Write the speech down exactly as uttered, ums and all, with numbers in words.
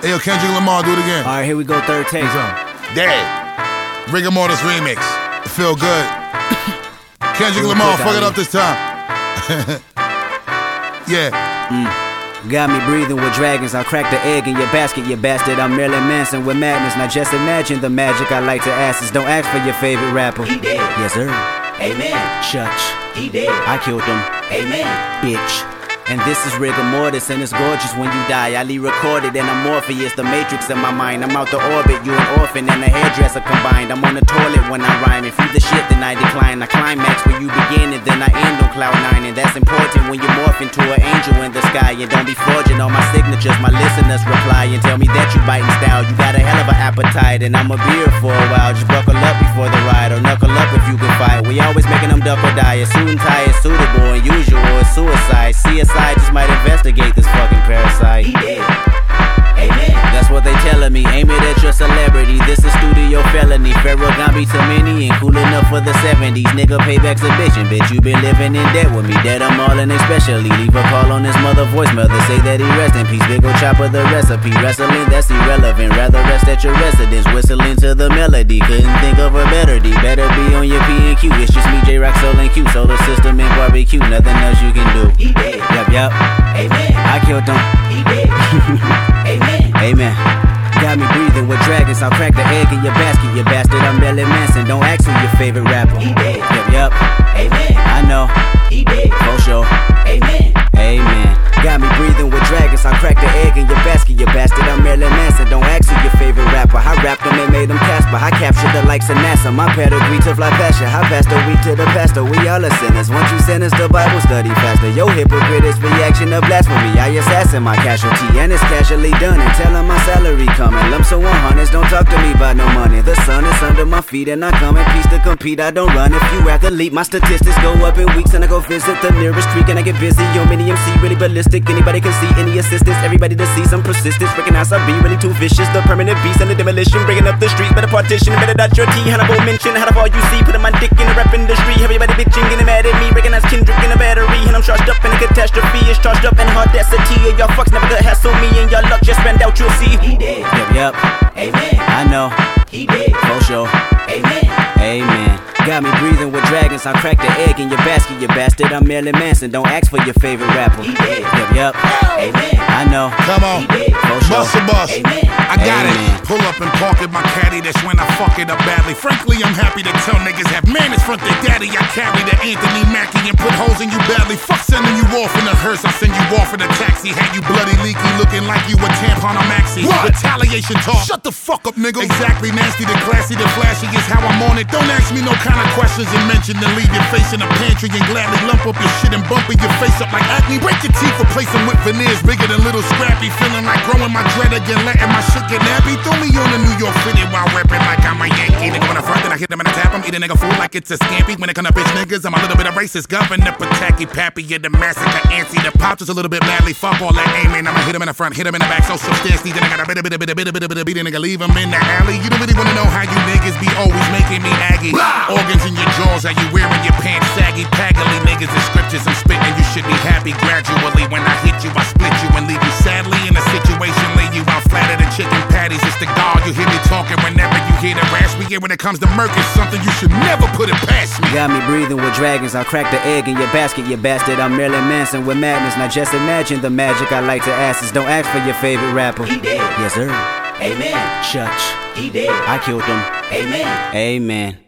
Hey, yo, Kendrick Lamar, do it again. All right, here we go, third take. Dead. Rigor Mortis remix. Feel good. Kendrick Lamar, fuck it up this time. Yeah. Mm. Got me breathing with dragons. I'll crack the egg in your basket, you bastard. I'm Marilyn Manson with madness. Now just imagine the magic I like to ask is don't ask for your favorite rapper. He dead. Yes, sir. Amen. Church. He dead. I killed him. Amen. Bitch. And this is rigor mortis, and it's gorgeous when you die. I re-recorded and I'm Morpheus, the matrix in my mind. I'm out the orbit, you an orphan and a hairdresser combined. I'm on the toilet when I rhyme. If you the shit, then I decline. I climax where you begin and then I end on cloud nine. And that's important when you morph into an angel in the sky. And don't be forging all my signatures. My listeners reply and tell me that you biting style. You got a hell of an appetite, and I'm a beer for a while. Just buckle up before the ride, or knuckle up if you can fight. We always making them duck or die. A suit and tie is suitable, unusual is suicide. C S I just might investigate this fucking parasite. He dead. Amen. That's what they telling me. Aim it at your celebrity. This is studio felony. Pharaoh Gambi to many and cool enough for the seventies. Nigga, payback's a bitch, and bitch, you been living in debt with me. Dead I'm all in especially. Leave a call on his mother voicemail to say that he rest in peace. Big ol' chopper the recipe. Wrestling, that's irrelevant. Rather rest at your residence. Whistling to the melody. Couldn't think of a better D. Better be on your P and Q. It's just me, J-Rock, Soul, and Q. Solar system and barbecue. Nothing else you can do. He dead. Yup, yup. Amen. I killed him. He dead. Amen. Amen. Got me breathing with dragons. I'll crack the egg in your basket, you bastard. I'm Marilyn Manson. Don't ask who your favorite rapper. He dead. Yup, yup. Amen. I know. He dead. For sure. Amen. Amen. Got me breathing with dragons. I'll crack the egg in your basket, you bastard. I'm Marilyn Manson. Don't ask who your favorite rapper. I rapped them and made them Casper. I captured the likes of NASA. My pedigree to fly faster. I passed the week to the pastor. We all are sinners. Once you sentence the Bible study faster. Yo, hypocrite is reaction of blasphemy. I assassin my casualty, and it's casually done. And tell him my salary coming. Lumps of one hundreds. Don't talk to me about no money. The sun is under my feet, and I come in peace to compete. I don't run. If you athlete, my statistics go up in weeks, and I go visit the nearest creek, and I get busy. Yo, mini M C really ballistic. Anybody can see any assistance. Everybody to see some persistence. Recognize I be really too vicious. The permanent beast and the demolition. Bringing up the streets. Better partition. Better dot your T. Hannibal mention. How the all you see. Putting my dick in the rap industry. Everybody bitching. Getting mad at me. Recognize Kendrick in a battery. And I'm charged up in a catastrophe. It's charged up in audacity. And y'all fucks never gonna hassle me. And y'all luck just spend out. You'll see. He dead. Yup, yup. Amen. I know. He dead. For sure. Amen. Amen. Got me breathing with dragons. I'll crack the egg in your basket, you bastard. I'm Marilyn Manson. Don't ask for your favorite rapper. He dead. Yup, yup. Amen. I know. Come on. He dead. For sure. Bust a bus. Amen. I got Amen. it. Pull up and park in my caddy. That's when I fuck it up badly. Frankly, I'm happy to tell niggas have manners front their daddy. I carry the Anthony Mackie and put holes in you badly. Fuck sending you off in a hearse. I send you off in a taxi. Had you bloody leaky, looking like you a tampon or maxi. What? Retaliation talk. Shut the fuck up, nigga. Exactly. Nasty, the classy, the flashy is how I'm on it. Don't ask me no kind of questions and mention to leave your face in a pantry and gladly lump up your shit and bumping your face up like acne. Break your teeth, replace them with veneers bigger than little Scrappy. Feeling like growing my dread again, letting my shit get nappy. Throw me on a New York fitted while rapping like I'm a Yankee. Nigga on the front, then I hit them and I tap them. Eat a nigga fool like it's a scampi. When it come to bitch niggas, I'm a little bit of racist. Governor Pataki Pappy, you're the massacre antsy. The pop just a little bit madly. Fuck all that aiming. I'ma hit him in the front, hit him in the back so substantially. Then I got a bit, a bit, a bit, a bit, a bit, a bit, a beat a nigga, leave him in the alley. You don't really wanna know how you niggas be always making me aggy. Blah! Organs in your jaws, how you wearing your pants saggy. Paggly niggas and scriptures I'm spitting. You should be happy gradually. When I hit you, I split you and leave you sadly in a situation. Lay you out flatter than chicken patties. It's the God you hear me talking whenever you hear the rash. We get when it comes to murk, it's something you should never put it past me. Got me breathing with dragons. I'll crack the egg in your basket, you bastard. I'm Marilyn Manson with madness. Now just imagine the magic I like to ask is don't ask for your favorite rapper. He dead. Yes, sir. Amen. Church. He dead. I killed him. Amen. Amen.